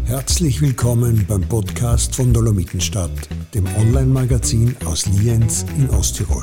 Herzlich willkommen beim Podcast von Dolomitenstadt, dem Online-Magazin aus Lienz in Osttirol.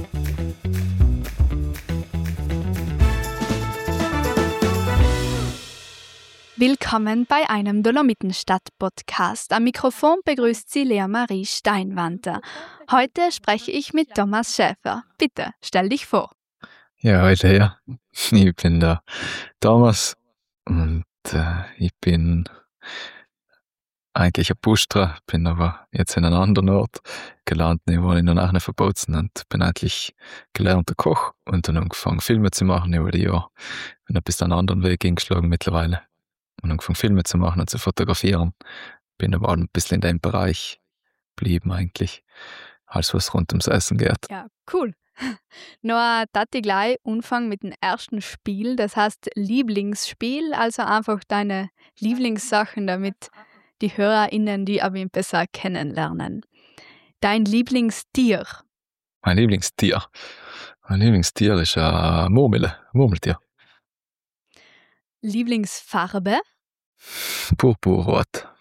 Willkommen bei einem Dolomitenstadt-Podcast. Am Mikrofon begrüßt Sie Lea Marie Steinwanter. Heute spreche ich mit Thomas Schäfer. Bitte, stell dich vor. Ja, heute her. Ich bin der Thomas und ich bin eigentlich ein Pustra, bin aber jetzt in einem anderen Ort gelernt, ich wohne in einer Verboten und bin eigentlich gelernter Koch und dann angefangen Filme zu machen über die Jahre. Bin ein bisschen einen anderen Weg eingeschlagen mittlerweile und angefangen Filme zu machen und zu fotografieren. Bin aber auch ein bisschen in dem Bereich geblieben eigentlich, alles was rund ums Essen geht. Ja, cool. Noch darf ich gleich anfangen mit dem ersten Spiel, das heißt Lieblingsspiel, also einfach deine Lieblingssachen, damit die HörerInnen die aber besser kennenlernen. Dein Lieblingstier? Mein Lieblingstier ist ein Murmeltier. Lieblingsfarbe? Purpurrot.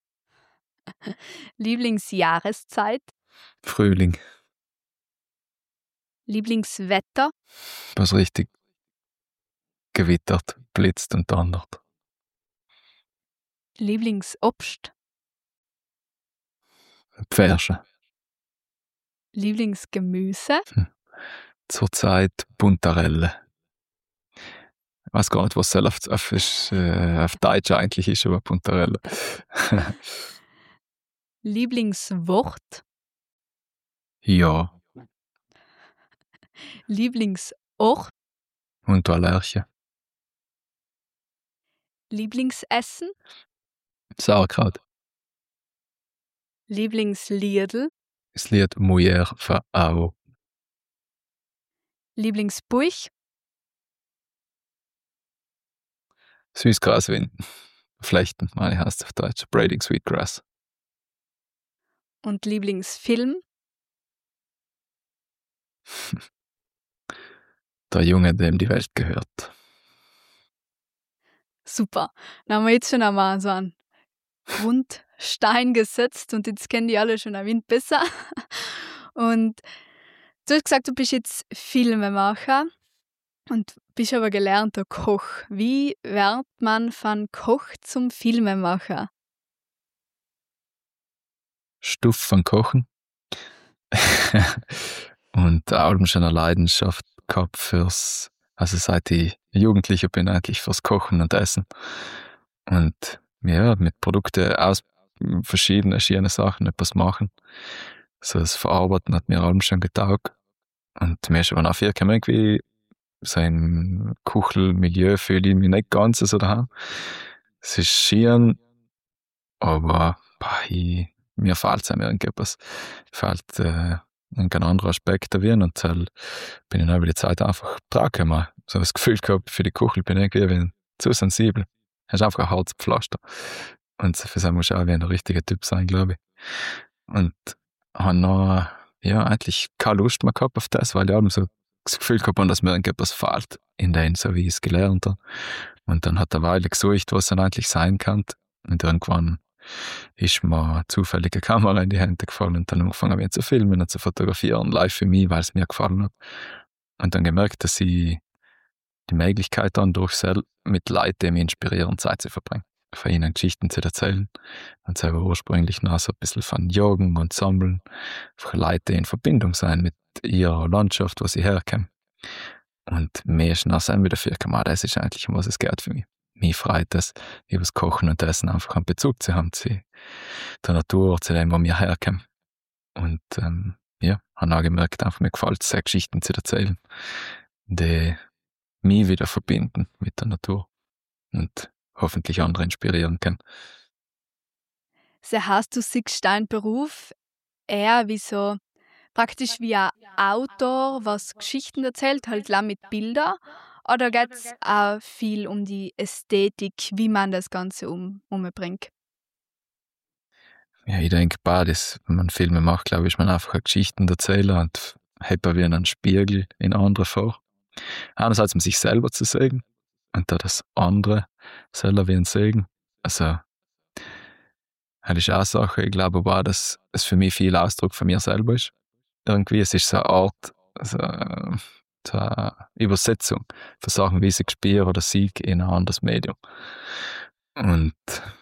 Lieblingsjahreszeit? Frühling. Lieblingswetter? Was richtig gewittert, blitzt und donnert. Lieblingsobst? Pfärsche. Lieblingsgemüse? Zurzeit Puntarelle. Ich weiß gar nicht, was es auf Deutsch eigentlich ist, aber Puntarelle. Lieblingswort? Ja. Lieblingsort? Und Lerche. Lieblingsessen? Sauerkraut. Lieblingsliedl? Das Lied Mujer für Au. Lieblingsbuch? Süßgraswind. Flechten, meine ich, heißt auf Deutsch. Braiding Sweetgrass. Und Lieblingsfilm? Der Junge, dem die Welt gehört. Super. Dann haben wir jetzt schon einmal so einen Grundstein gesetzt und jetzt kennen die alle schon ein wenig besser. Und du hast gesagt, du bist jetzt Filmemacher und bist aber gelernter Koch. Wie wird man von Koch zum Filmemacher? Stuff von Kochen. Und auch schon eine Leidenschaft gehabt also seit ich Jugendlicher bin, eigentlich fürs Kochen und Essen. Und ja, mit Produkten aus verschiedene Sachen etwas machen. So das Verarbeiten hat mir allem schon getaugt. Und mir ist aber nachher irgendwie so ein Kuchelmilieu fühle ich mich nicht ganz so daheim. Es ist schön, aber mir fehlt es irgendetwas. Fehlt ein anderer Aspekt erwähnen und dann bin ich dann über die Zeit einfach dran so das Gefühl gehabt, für die Kuchel bin ich irgendwie zu sensibel. Das ist einfach ein hartes Pflaster. Und für das muss ich auch wie ein richtiger Typ sein, glaube ich. Und habe noch, eigentlich keine Lust mehr gehabt auf das, weil ich eben so das Gefühl gehabt habe, dass mir irgendetwas fehlt in denen, so wie ich es gelernt habe. Und dann hat eine Weile gesucht, was dann eigentlich sein kann. Und irgendwann ist mir zufällig eine Kamera in die Hände gefallen und dann angefangen zu filmen und zu fotografieren, live für mich, weil es mir gefallen hat. Und dann gemerkt, dass ich die Möglichkeit dann durchsehe, mit Leuten, die mich inspirieren, Zeit zu verbringen. Von ihnen Geschichten zu erzählen. Und selber ursprünglich noch so ein bisschen von Jagen und Sammeln. Für Leute, die in Verbindung sein mit ihrer Landschaft, wo sie herkommen. Und mehr ist noch sein wieder für das ist eigentlich, um was es geht für mich. Mich freut es, über das Kochen und Essen einfach einen Bezug zu haben zu der Natur, zu dem, wo wir herkommen. Und habe auch gemerkt, einfach mir gefällt es, Geschichten zu erzählen, die mich wieder verbinden mit der Natur und hoffentlich andere inspirieren können. Das heißt, du siehst deinen Beruf eher wie so praktisch wie ein Autor, was Geschichten erzählt, halt klar mit Bildern. Oder geht es auch viel um die Ästhetik, wie man das Ganze umbringt? Ja, ich denke, beides. Wenn man Filme macht, glaube ich, ist man einfach ein Geschichtenerzähler und hat wie einen Spiegel in anderen vor. Einerseits um sich selber zu sehen und da das andere selber wie ein Segen. Also Das ist auch eine Sache, ich glaube aber auch, dass es für mich viel Ausdruck von mir selber ist. Irgendwie, es ist so eine Art, so eine Übersetzung von Sachen, wie ich sie spüre oder sehe in ein anderes Medium. Und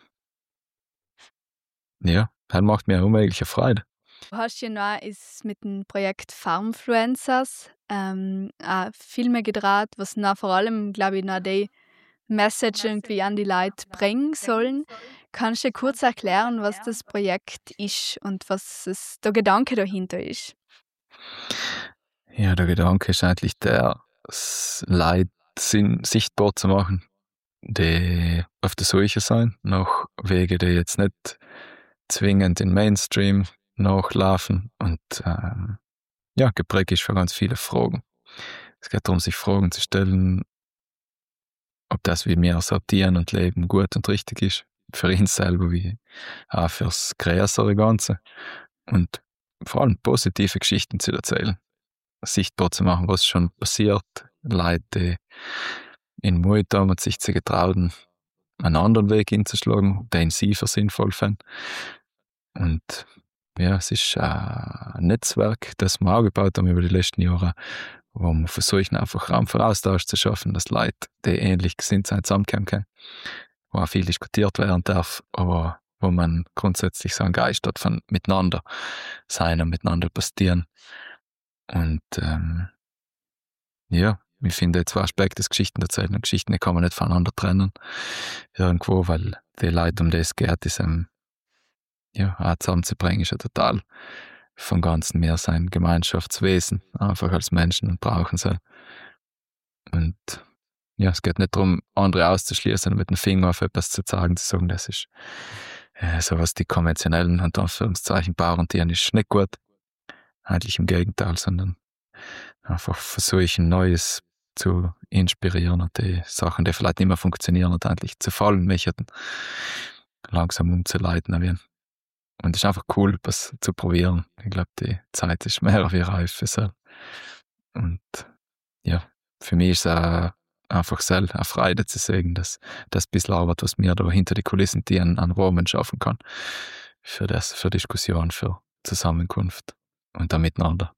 ja, das macht mir unmögliche Freude. Du hast ja noch ist mit dem Projekt Farmfluencers auch Filme gedreht, was noch vor allem, glaube ich, noch die Message irgendwie an die Leute bringen sollen. Kannst du kurz erklären, was das Projekt ist und was der Gedanke dahinter ist? Ja, der Gedanke ist eigentlich der, das Leid sichtbar zu machen, die auf der Suche sein, nach Wege, die jetzt nicht zwingend in Mainstream nachlaufen und ja, geprägt ist für ganz viele Fragen. Es geht darum, sich Fragen zu stellen, ob das, wie wir sortieren und leben, gut und richtig ist. Für ihn selber wie auch fürs größere Ganze. Und vor allem positive Geschichten zu erzählen. Sichtbar zu machen, was schon passiert. Leute, die in Mut haben und sich zu getrauen, einen anderen Weg hinzuschlagen, den sie für sinnvoll fanden. Und ja, es ist ein Netzwerk, das wir aufgebaut haben über die letzten Jahre, wo wir versuchen, einfach Raum für Austausch zu schaffen, dass Leute, die ähnlich gesinnt sind, zusammenkommen können, wo auch viel diskutiert werden darf, aber wo man grundsätzlich so einen Geist hat von miteinander sein und miteinander passieren. Und ja, ich finde zwei Aspekte des Geschichten erzählen und Geschichten, die kann man nicht voneinander trennen irgendwo, weil die Leute, um die es geht, ist ja, auch zusammenzubringen, ist ja total vom Ganzen mehr sein Gemeinschaftswesen, einfach als Menschen und brauchen sie. Und ja, es geht nicht darum, andere auszuschließen und mit dem Finger auf etwas zu zeigen, zu sagen, das ist so was die konventionellen, unter Anführungszeichen, Bauerntieren ist nicht gut. Eigentlich im Gegenteil, sondern einfach versuchen, Neues zu inspirieren und die Sachen, die vielleicht nicht mehr funktionieren, und endlich zu fallen möchten, langsam umzuleiten. Und es ist einfach cool, was zu probieren. Ich glaube, die Zeit ist mehr wie reif für so. Und ja, für mich ist es auch einfach selbst eine Freude zu sehen, dass das bisschen Arbeit, was mir da hinter die Kulissen an Rahmen schaffen kann, für Diskussion, für Zusammenkunft und dann miteinander.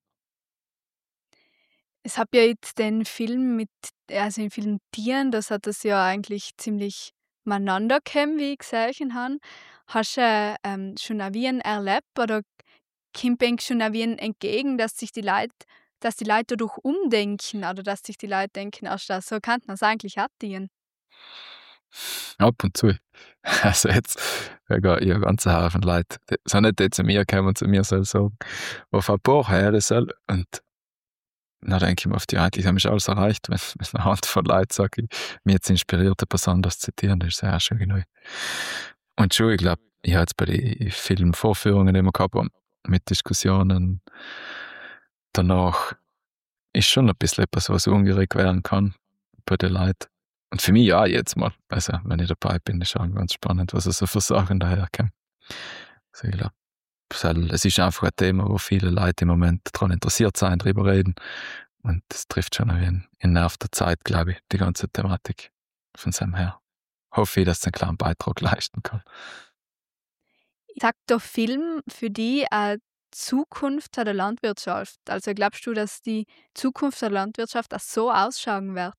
Es hat ja jetzt den Film also in vielen Tieren, das hat das ja eigentlich ziemlich miteinander gekommen, wie ich gesehen habe. Hast du schon auch wie ein erlebt oder kommt eigentlich schon auch wie ein entgegen, dass die Leute dadurch umdenken oder dass sich die Leute denken, ach, so kann man es eigentlich auch dienen. Ab und zu. Also jetzt, ich habe einen ganzen Haufen Leute, die sind nicht die zu mir gekommen und zu mir soll sagen, auf ein paar hören soll. Und dann denke ich mir oft, ja, eigentlich haben wir alles erreicht, wenn eine Handvoll Leute sagt, mich jetzt inspiriert, eine Person das zu zitieren, das ist ja schon genug. Und schon, ich glaube, ich habe jetzt bei den Filmvorführungen, die wir gehabt haben, mit Diskussionen danach, ist schon ein bisschen etwas, was ungeregt werden kann bei den Leuten. Und für mich ja jetzt mal. Also, wenn ich dabei bin, ist auch ganz spannend, was so für Sachen daherkommen. Also, ich glaube, es ist einfach ein Thema, wo viele Leute im Moment daran interessiert sind, darüber reden. Und das trifft schon wie einen Nerv der Zeit, glaube ich, die ganze Thematik von seinem her. Hoffe ich, dass es einen kleinen Beitrag leisten kann. Sagt der Film für dich eine Zukunft der Landwirtschaft? Also glaubst du, dass die Zukunft der Landwirtschaft auch so ausschauen wird?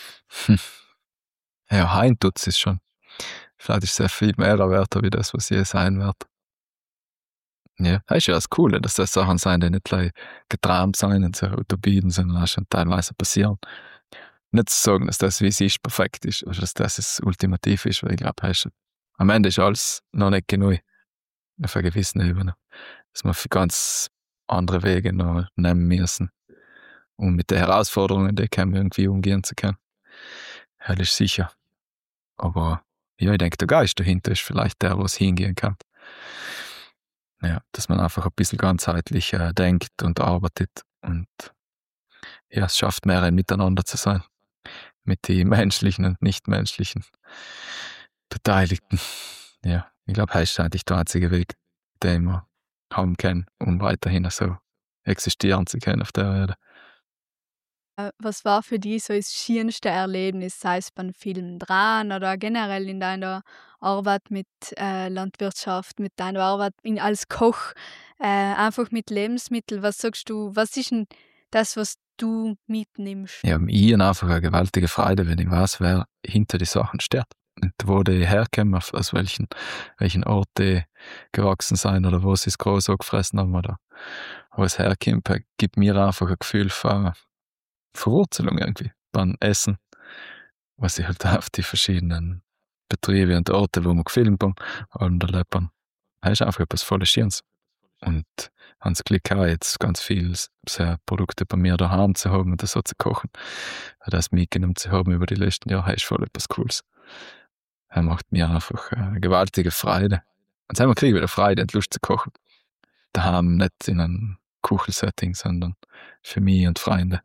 Ja, hein tut's es schon. Vielleicht ist es sehr viel mehr wert, wie das, was je sein wird. Ja, das ist ja das Coole, dass das Sachen sein, die nicht gleich geträumt sind und so Utopien, sondern auch schon teilweise passieren. Nicht zu sagen, dass das, wie es ist, perfekt ist oder dass das das Ultimativ ist, weil ich glaube, am Ende ist alles noch nicht genug auf einer gewissen Ebene. Dass wir für ganz andere Wege noch nehmen müssen, um mit den Herausforderungen, die können, irgendwie umgehen zu können. Das ist sicher. Aber ja, ich denke, der Geist dahinter ist vielleicht der, wo es hingehen kann. Ja, dass man einfach ein bisschen ganzheitlich denkt und arbeitet und ja, es schafft, mehr ein Miteinander zu sein. Mit den menschlichen und nichtmenschlichen Beteiligten. Ja, ich glaube, das ist eigentlich der einzige Weg, den wir haben können, um weiterhin so existieren zu können auf der Erde. Was war für dich so das schönste Erlebnis, sei es beim Film dran oder generell in deiner Arbeit mit Landwirtschaft, mit deiner Arbeit als Koch, einfach mit Lebensmitteln? Was sagst du, was ist denn das, was du mitnimmst? Ja, ich habe einfach eine gewaltige Freude, wenn ich weiß, wer hinter die Sachen steht. Und wo die herkommen, aus welchen Ort die gewachsen sind oder wo sie es groß angefressen haben oder wo es herkommt, gibt mir einfach ein Gefühl von Verwurzelung irgendwie beim Essen, was ich halt auf die verschiedenen Betriebe und Orte, wo wir gefilmt haben, und erlebt haben. Das ist einfach etwas voll Schönes. Und ans Glück auch jetzt ganz viele so Produkte bei mir daheim zu haben und das so zu kochen. Das mitgenommen zu haben über die letzten Jahre, ist voll etwas Cooles. Er macht mir einfach eine gewaltige Freude. Und selber kriege ich wieder Freude und Lust zu kochen. Daheim nicht in einem Kuchensetting, sondern für mich und Freunde.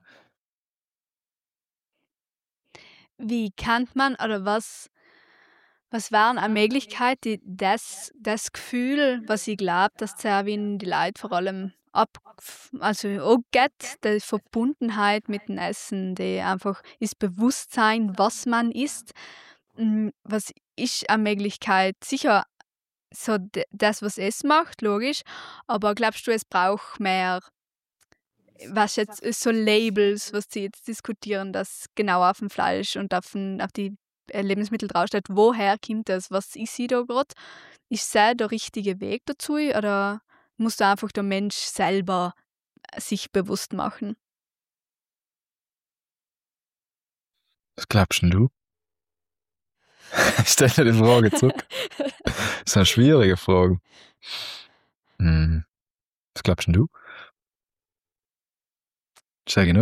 Wie kann man oder was wären eine Möglichkeit, das Gefühl, was ich glaube, dass Zerwin die Leute vor allem also auch geht, die Verbundenheit mit dem Essen, die einfach das Bewusstsein, was man isst. Was ist eine Möglichkeit? Sicher so das, was es macht, logisch, aber glaubst du, es braucht mehr, was jetzt so Labels, was sie jetzt diskutieren, dass genau auf dem Fleisch und auf die Lebensmittel draufsteht, woher kommt das, was ist sie da gerade? Ist das der richtige Weg dazu oder muss da einfach der Mensch selber sich bewusst machen? Was glaubst denn du? Ich stelle dir die Frage zurück. Das ist eine schwierige Frage. Was glaubst denn du? Sag ich neu.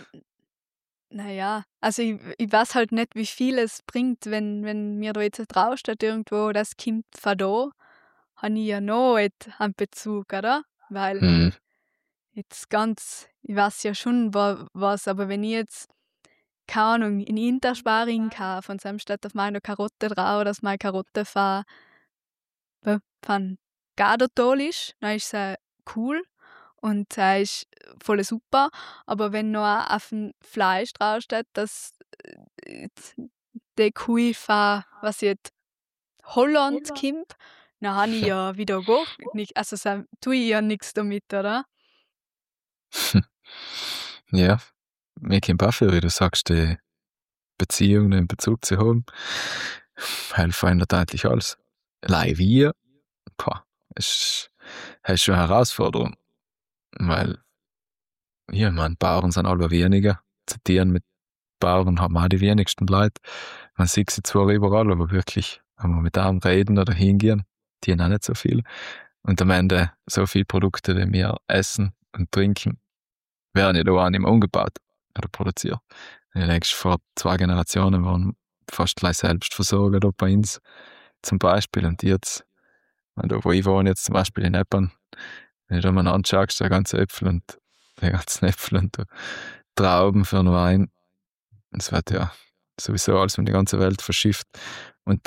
Naja, also ich weiß halt nicht, wie viel es bringt, wenn mir da jetzt draufsteht irgendwo, das kommt von da, habe ich ja noch nicht einen Bezug, oder? Weil jetzt ich weiß ja schon was, aber wenn ich jetzt, keine Ahnung, in Intersparing kaufe und dann steht auf meiner Karotte drauf, dass meine Karotte von Gardertal ist, dann ist sie cool und sie ist voll super. Aber wenn noch auf dem Fleisch draufsteht, dass die Kuh von, was jetzt, Holland kommt, dann habe ich ja wieder gar nicht, also tue ich ja nichts damit, oder? Ja, mir kommt auch viel, wie du sagst, die Beziehungen in Bezug zu haben, weil verändert eigentlich alles. Allein wir, ist schon eine Herausforderung, weil ja, man, Bauern sind alle weniger. Zitieren mit Bauern haben auch die wenigsten Leute. Man sieht sie zwar überall, aber wirklich, wenn wir mit einem reden oder hingehen, die haben auch nicht so viel. Und am Ende so viele Produkte, die wir essen und trinken, werden ja da auch nicht mehr umgebaut oder produziert. Du denkst, vor 2 Generationen waren fast gleich Selbstversorger da bei uns zum Beispiel. Und jetzt, da wo ich wohne, jetzt zum Beispiel in Eppern, wenn du da mal anschaust, die ganzen Äpfel und Trauben für den Wein, es wird ja sowieso alles um die ganze Welt verschifft. Und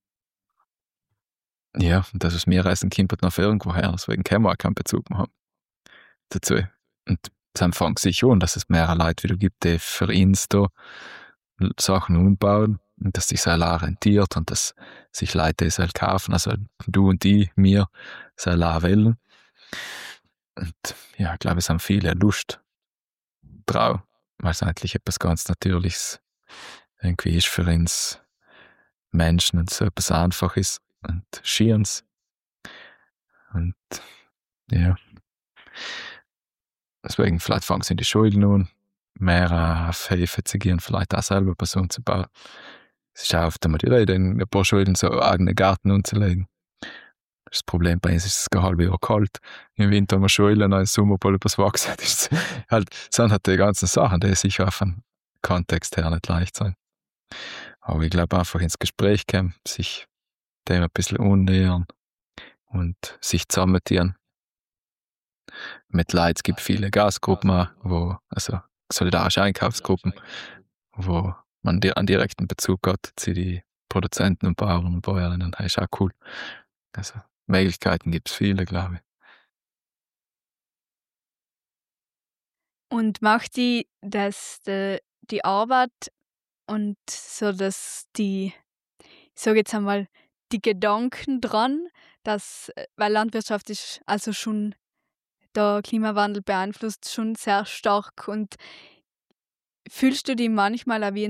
ja, das, was wir essen, kommt noch von irgendwo her. Deswegen können wir auch keinen Bezug mehr haben dazu. Und dann fängt sich an, dass es mehrere Leute wieder gibt, die für uns da Sachen umbauen und dass sich sehr rentiert und dass sich Leute das kaufen, also du und ich, mir, sehr wollen. Und ja, ich glaube, es haben viele Lust drauf, weil es eigentlich etwas ganz Natürliches irgendwie ist für uns Menschen und so etwas einfach ist und Schierens. Und ja, deswegen vielleicht fangen sie in die Schule an, mehr auf Hilfe zu gehen, vielleicht auch selber Personen zu bauen. Es ist auch oft einmal die Rede, in ein paar Schulen so eigene Garten anzulegen. Das Problem bei uns ist, es ist ein halbes Jahr kalt. Im Winter haben wir Schulen, dann im Sommer bald etwas wachsen. Das sind halt die ganzen Sachen, die sicher auf dem Kontext her nicht leicht sein. Aber ich glaube, einfach ins Gespräch kommen, sich dem ein bisschen annähern und sich zusammentun. Mit Leuten, es gibt viele Gasgruppen, also solidarische Einkaufsgruppen, wo man einen direkten Bezug hat zu den Produzenten und Bauern und Bäuerinnen. Das ist auch cool. Also Möglichkeiten gibt es viele, glaube ich. Und macht die Arbeit und so, dass ich sage jetzt einmal, die Gedanken dran, weil Landwirtschaft ist also schon, der Klimawandel beeinflusst schon sehr stark, und fühlst du dich manchmal auch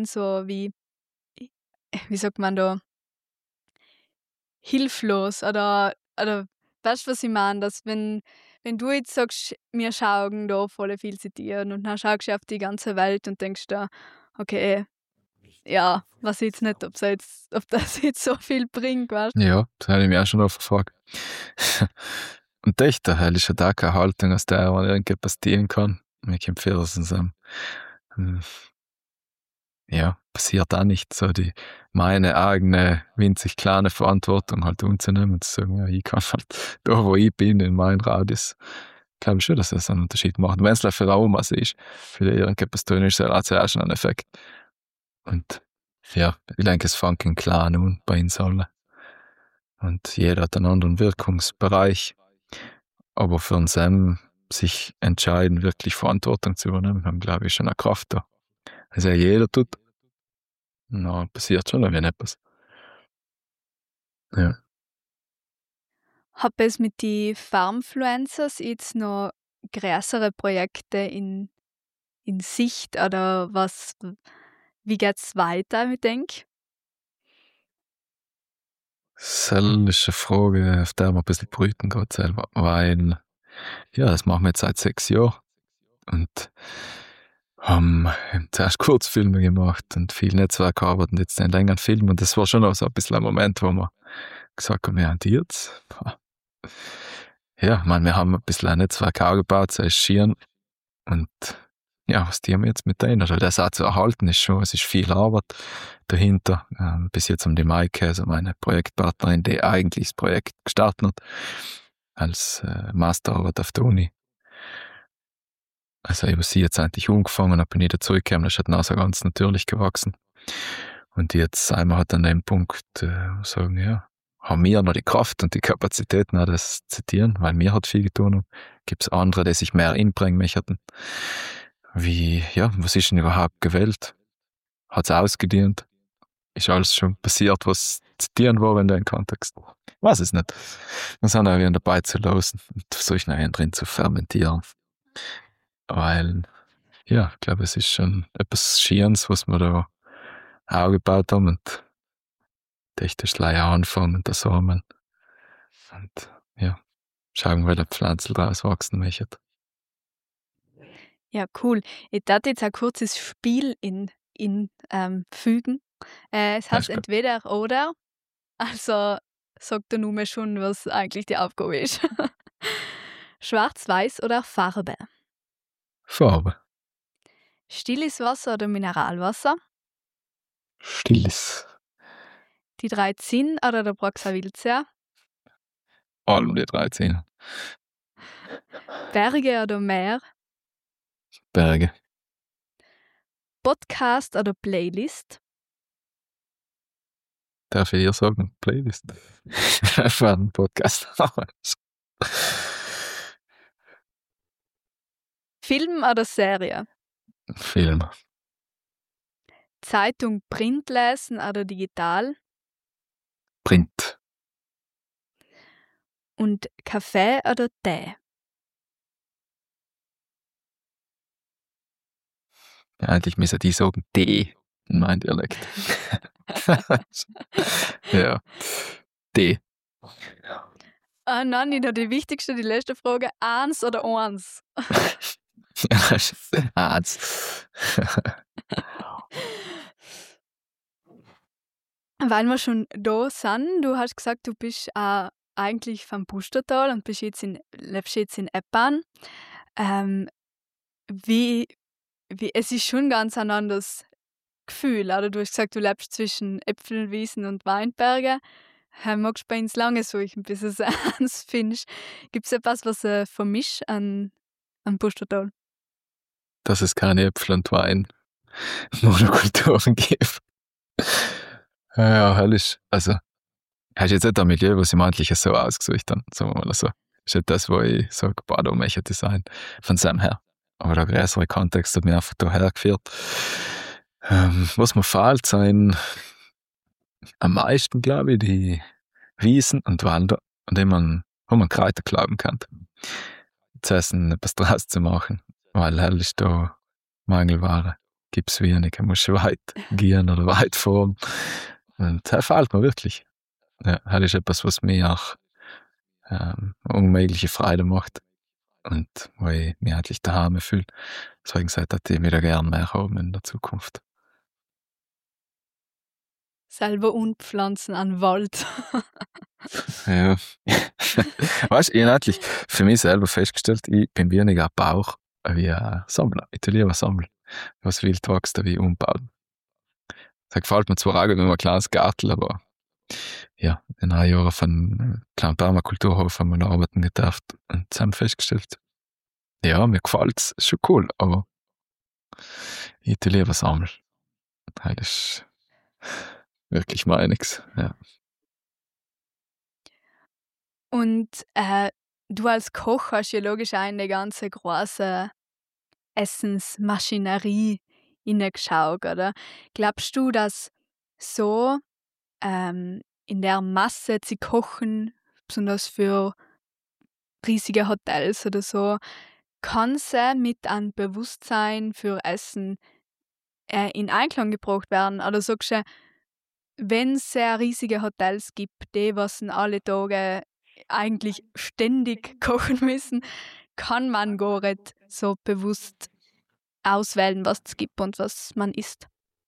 wie sagt man da, hilflos oder weißt du, was ich meine? Dass wenn du jetzt sagst, wir schauen da voll viel zitieren und dann schaust du auf die ganze Welt und denkst da, okay, ja, weiß ich jetzt nicht, ob das jetzt so viel bringt, weißt du? Ja, das habe ich mich auch schon oft gefragt. Und echt, da ist ja da keine Haltung, aus der man irgendwas passieren kann. Ich empfehle es ja, passiert auch nicht, so meine eigene winzig kleine Verantwortung halt umzunehmen und zu sagen, ja, ich kann halt da, wo ich bin, in meinem Radius, glaube ich schon, dass das einen Unterschied macht. Wenn es für Raum was ist, für irgendetwas tun, ist es auch schon ein Effekt. Und ja, ich denke, es fängt in klein an bei uns allen. Und jeder hat einen anderen Wirkungsbereich. Aber für uns sich entscheiden, wirklich Verantwortung zu übernehmen, haben, glaube ich, schon eine Kraft da. Also jeder tut, na, passiert schon wenn etwas. Ja. Hab es mit die Farmfluencers jetzt noch größere Projekte in Sicht, oder wie geht's weiter, ich denke? Das ist eine Frage, auf der man ein bisschen brüten geht selber, weil, ja, das machen wir jetzt seit 6 Jahren und haben zuerst Kurzfilme gemacht und viel Netzwerkarbeit und jetzt einen längeren Film, und das war schon auch so ein bisschen ein Moment, wo wir gesagt haben, ja, und jetzt? Ja, ich meine, wir haben ein bisschen ein Netzwerk aufgebaut, so ist Schieren, und ja, was die haben wir jetzt mit denen? Also das auch zu erhalten ist schon, es ist viel Arbeit dahinter. Bis jetzt um die Maike, also meine Projektpartnerin, die eigentlich das Projekt gestartet hat, als Masterarbeit auf der Uni. Also über sie jetzt eigentlich angefangen, dann bin ich dazugekommen, das ist halt nachher ganz natürlich gewachsen. Und jetzt sind wir halt an dem Punkt, sagen, ja, haben wir noch die Kraft und die Kapazitäten, auch das zu zitieren, weil mir hat viel getan. Gibt es andere, die sich mehr einbringen möchten. Was ist denn überhaupt gewählt? Hat es ausgedient? Ist alles schon passiert, was zitieren war in dem Kontext? Weiß es nicht. Wir sind auch wieder dabei zu losen und versuchen nachher drin zu fermentieren. Weil, ja, ich glaube, es ist schon etwas Schierendes, was wir da aufgebaut haben, und echt ist leider anfangen und das Samen. Und ja, schauen, welche Pflanzen daraus wachsen möchten. Ja, cool. Ich darf jetzt ein kurzes Spiel fügen. Es heißt entweder oder, also sagt der Name schon, was eigentlich die Aufgabe ist. Schwarz, Weiß oder Farbe? Farbe. Stilles Wasser oder Mineralwasser? Stilles. Die 13 oder der Braxavilzia? Allem die 13. Berge oder Meer? Berge. Podcast oder Playlist? Darf ich dir sagen? Playlist. Für einen Podcast. Film oder Serie? Film. Zeitung Print lesen oder digital? Print. Und Kaffee oder Tee? Ja, eigentlich müssen die sagen Tee in meinem Dialekt. Ja. Tee. Nein, nicht nur die wichtigste, die letzte Frage. 1 oder 1? 1. Weil wir schon da sind, du hast gesagt, du bist eigentlich vom Pustertal und lebst jetzt in Eppan. Es ist schon ganz ein anderes Gefühl, oder? Du hast gesagt, du lebst zwischen Äpfelwiesen und Weinbergen. Magst du bei uns lange suchen, bis du es eins findest? Gibt es etwas, was vermischt an Pustertal? Dass es keine Äpfel und Wein Monokulturen gibt. Ja, herrlich. Also, hast du jetzt nicht ein Milieu, was ich eigentlich so ausgesucht habe, sagen wir mal so. Ist nicht das, wo ich sage, boah, da möchte ich sein, von seinem her. Aber der größere Kontext hat mich einfach daher geführt. Was mir fehlt, sind am meisten, glaube ich, die Wiesen und Wälder, an denen man Kräuter glauben kann. Zu essen, etwas draus zu machen. Weil hell ist da Mangelware. Gibt's wenig. Man muss weit gehen oder weit fahren. Und das fehlt mir wirklich. Ja, das ist etwas, was mir auch unmögliche Freude macht. Und wo ich mich eigentlich daheim fühle. Deswegen sollte ich wieder gerne mehr haben in der Zukunft. Selber unpflanzen an Wald. Ja. Weißt du, ich habe eigentlich für mich selber festgestellt, ich bin weniger Bauch wie ein Sammler. Ich tue lieber sammeln. Was wild wächst, wie umbauen. Das gefällt mir zwar auch mit einem kleines Gartel, aber ja, in 1 Jahr von einem kleinen Permakulturhof haben wir noch arbeiten gedurft und haben festgestellt, ja, mir gefällt es, ist schon cool, aber ich tue lieber sammeln. Das ist wirklich meiniges, ja. Und du als Koch hast ja logisch auch in die ganze große Essensmaschinerie hineingeschaut, oder? Glaubst du, dass so in der Masse zu kochen, besonders für riesige Hotels oder so, kann sie mit einem Bewusstsein für Essen in Einklang gebracht werden? Oder sagst du, wenn es sehr riesige Hotels gibt, die was alle Tage eigentlich ständig kochen müssen, kann man gar nicht so bewusst auswählen, was es gibt und was man isst?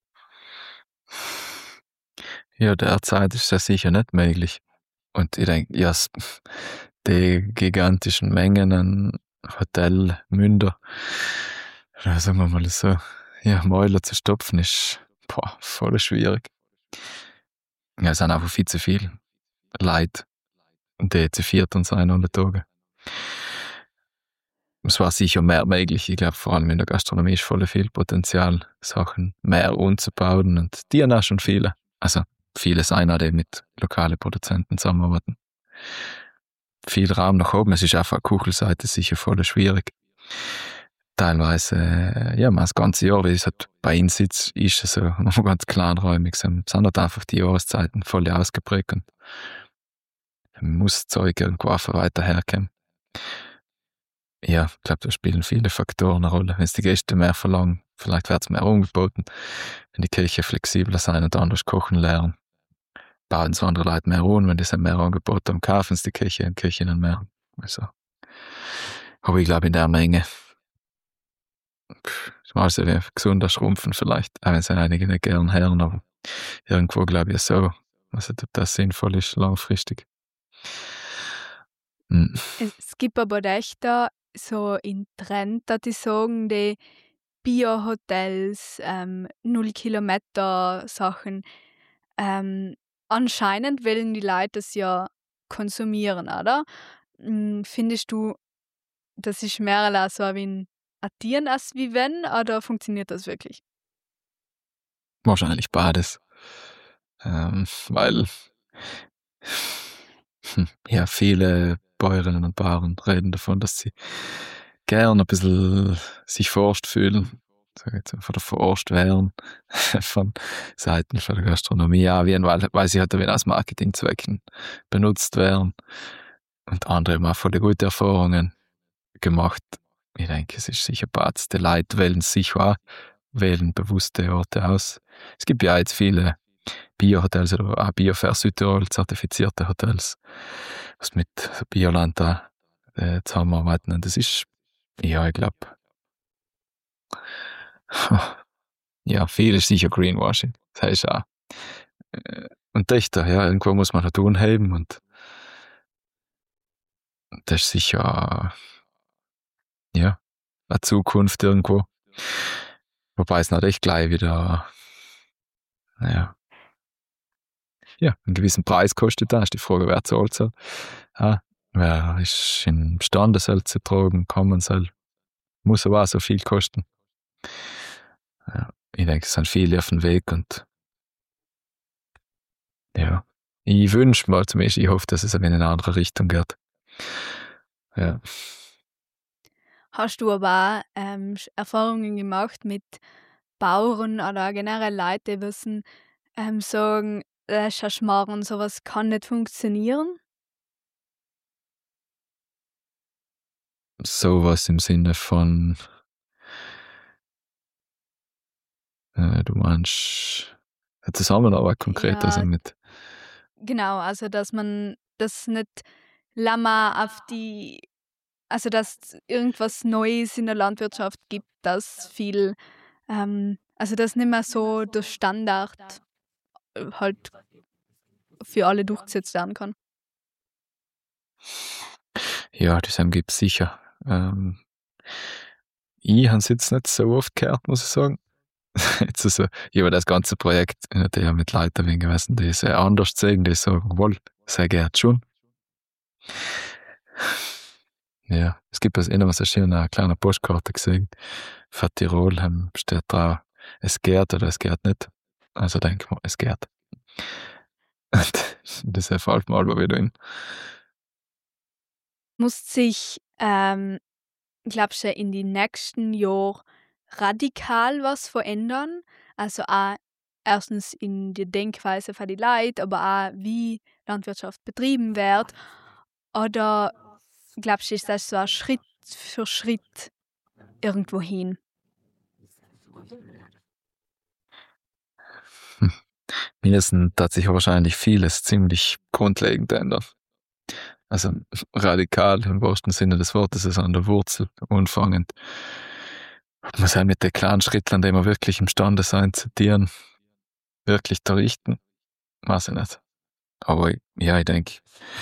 Ja, derzeit ist das sicher nicht möglich. Und ich denke, ja, die gigantischen Mengen an Hotelmünder, oder sagen wir mal so, ja, Mäuler zu stopfen, ist voll schwierig. Ja, es sind einfach viel zu viel Leute, die zu viert und sein alle Tage. Es war sicher mehr möglich. Ich glaube, vor allem in der Gastronomie ist voll viel Potenzial, Sachen mehr umzubauen. Und die haben auch schon viele. Also viele sind auch, die mit lokalen Produzenten zusammenarbeiten. Viel Raum nach oben. Es ist auf der Kuchelseite sicher voll schwierig. Teilweise, ja, das ganze Jahr, wie es halt bei uns ist es so ganz kleinräumig. Es sind halt einfach die Jahreszeiten voll ausgeprägt. Und muss Zeug irgendwo einfach weiter herkommen. Ja, ich glaube, da spielen viele Faktoren eine Rolle. Wenn es die Gäste mehr verlangen, vielleicht wird es mehr angeboten. Wenn die Küche flexibler sein und anders kochen lernen, bauen es andere Leute mehr an. Wenn die mehr Angebote haben, kaufen sie die Küche und Küchen mehr. Also, aber ich glaube, in der Menge mal so wie gesunder schrumpfen vielleicht, auch wenn es einige nicht gern hören, aber irgendwo glaube ich so, also ob das sinnvoll ist langfristig. Es gibt aber echt da so in Trend, dass die sagen, die Bio-Hotels, 0-Kilometer-Sachen. Anscheinend wollen die Leute das ja konsumieren, oder? Findest du, das ist mehr so wie ein Addieren als wie wenn, oder funktioniert das wirklich? Wahrscheinlich beides. Weil ja, viele Bäuerinnen und Bauern reden davon, dass sie gern ein bisschen sich verarscht fühlen, sag jetzt einfach verarscht werden von Seiten von der Gastronomie, auch weil sie halt aus Marketingzwecken benutzt werden. Und andere haben auch voll gute Erfahrungen gemacht. Ich denke, es ist sicher Platz. Die Leute wählen sich auch, wählen bewusste Orte aus. Es gibt ja jetzt viele Bio-Hotels oder auch Biofair Südtirol zertifizierte Hotels, was mit Bioland da zusammenarbeiten. Und das ist, ja, ich glaube, ja, viel ist sicher Greenwashing. Das heißt auch. Und Dichter, ja, irgendwo muss man da tun haben und das ist sicher, ja, eine Zukunft irgendwo. Wobei es natürlich gleich wieder, naja, ja, einen gewissen Preis kostet da, ist die Frage, wer zahlt soll. Ja, wer ist imstande, soll zu tragen, kommen soll, muss aber auch so viel kosten. Ja, ich denke, es sind viele auf dem Weg und ja, ich wünsche mal zumindest, ich hoffe, dass es in eine andere Richtung geht. Ja. Hast du aber auch Erfahrungen gemacht mit Bauern oder generell Leute, die wissen, sagen, das ist ein Schmarrn, sowas kann nicht funktionieren? Sowas im Sinne von, du meinst eine Zusammenarbeit konkret, also Ja, mit. genau, also dass man das nicht Lama auf die, also dass es irgendwas Neues in der Landwirtschaft gibt, das viel, also dass nicht mehr so der Standard halt für alle durchgesetzt werden kann. Ja, das gibt es sicher. Ich habe es jetzt nicht so oft gehört, muss ich sagen. Jetzt also, über das ganze Projekt natürlich mit Leuten gewesen, die sehr anders sehen, die sagen, wohl, sehr gehört schon. Ja, es gibt also immer so schön eine kleine Postkarte gesehen. Für Tirol steht drauf, es geht oder es geht nicht. Also denke mal, es geht. Und das erfällt mir aber wieder in. Muss sich, glaubst du, in die nächsten Jahren radikal was verändern? Also auch erstens in der Denkweise von die Leute, aber auch wie Landwirtschaft betrieben wird. Oder glaubst du, ist das so ein Schritt für Schritt irgendwo hin? Mindestens hat sich wahrscheinlich vieles ziemlich grundlegend ändern. Also radikal im wahrsten Sinne des Wortes, ist an der Wurzel anfangend. Man soll mit den kleinen Schritten, die wir wirklich imstande sein zu tun, wirklich zu richten, weiß ich nicht. Aber ja, ich denke,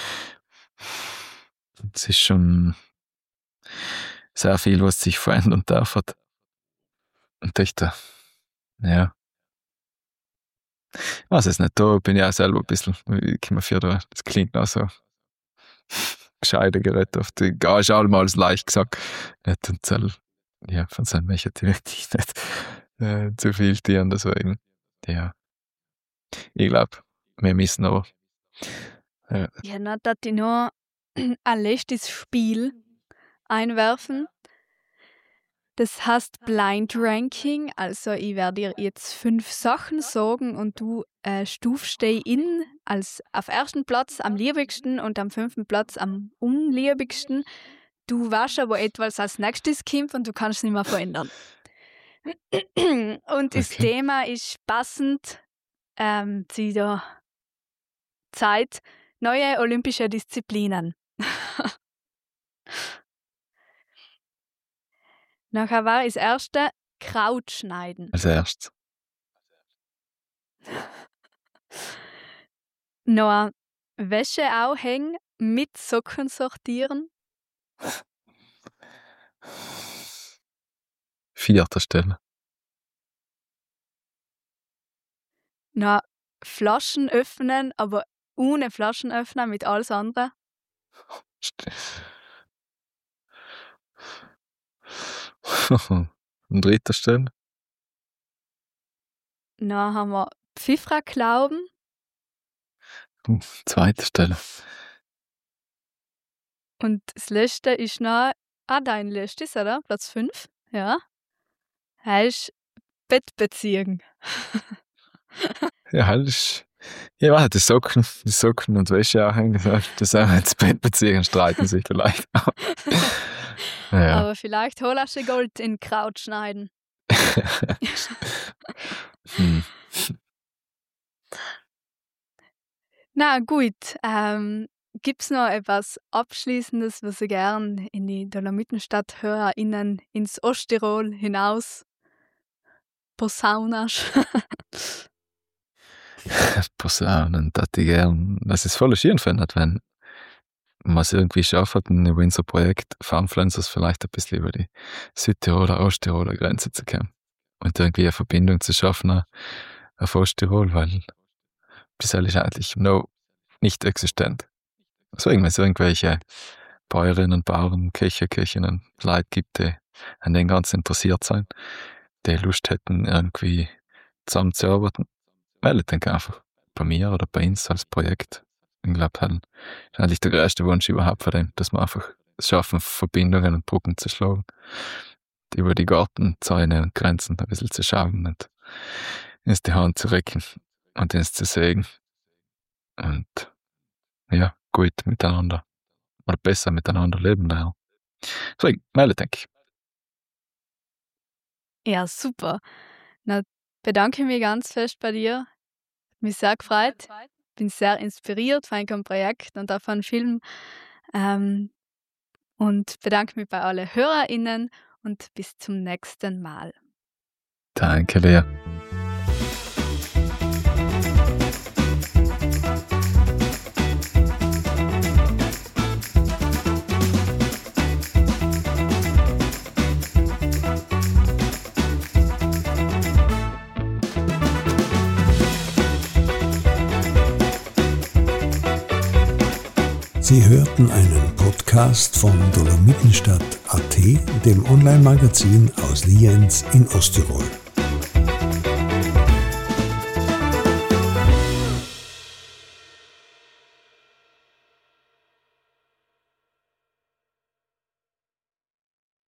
es ist schon sehr viel, was sich verändern darf. Und ich da, ja, weiß es nicht, da bin ich auch selber ein bisschen, ich komme für da, das klingt auch so gescheiter Gerät auf die, gar ist allemal leicht gesagt, nicht und soll, ja, von seinem möchte ich wirklich nicht zu viel tun, deswegen, ja, ich glaube, wir müssen aber, Ja, dann darf ich noch ein letztes Spiel einwerfen. Das heißt Blind Ranking. Also ich werde dir jetzt 5 Sachen sagen und du stufst die in als auf ersten Platz am liebigsten und am 5. Platz am unliebigsten. Du weißt aber etwas als nächstes kommt und du kannst es nicht mehr verändern. Und das Okay. Thema ist passend zu der Zeit neue olympische Disziplinen. Nachher war das erste Krautschneiden. Als erstes. Noch Wäsche aufhängen, mit Socken sortieren. 4. Stelle. Noch Flaschen öffnen, aber ohne Flaschenöffner mit alles andere. An 3. Stelle. Dann haben wir Pfifra glauben. 2. Stelle. Und das letzte ist noch dein letztes, oder? Platz 5. Ja. Heißt Bettbeziehung. Ja, halt ist. Ja, warte, die Socken und Wäsche auch hängen. Das auch ins Bett beziehen, streiten sich vielleicht. Ja. Aber vielleicht holst du Gold in Kraut schneiden. Na gut, gibt's noch etwas Abschließendes, was du gern in die Dolomitenstadt-HörerInnen ins Osttirol hinaus posaunerst? Posaunen, das ich gern. Das ist voll schön findet, wenn man es irgendwie schafft, über unser Projekt Farmfluencers vielleicht ein bisschen über die Südtiroler, Osttiroler Grenze zu kommen. Und irgendwie eine Verbindung zu schaffen auf Osttirol, weil bisher ist eigentlich noch nicht existent. Deswegen, wenn es irgendwelche Bäuerinnen, Bauern, Köchinnen, Leute gibt, die an dem Ganzen interessiert sind, die Lust hätten, irgendwie zusammenzuarbeiten, meldet dann einfach bei mir oder bei uns als Projekt. Ich glaube, das ist eigentlich der größte Wunsch überhaupt von dem, dass man einfach es schaffen, Verbindungen und Brücken zu schlagen, über die Gartenzäune und Grenzen ein bisschen zu schauen und uns die Hand zu recken und uns zu sägen und ja, gut miteinander oder besser miteinander leben daher. Deswegen, Meile, denke ich. Ja, super. Na, bedanke mich ganz fest bei dir. Hat mich sehr gefreut. Bin sehr inspiriert von einem Projekt und auch von einem Film. Und bedanke mich bei allen HörerInnen und bis zum nächsten Mal. Danke, Lea. Sie hörten einen Podcast von Dolomitenstadt.at, dem Online-Magazin aus Lienz in Osttirol.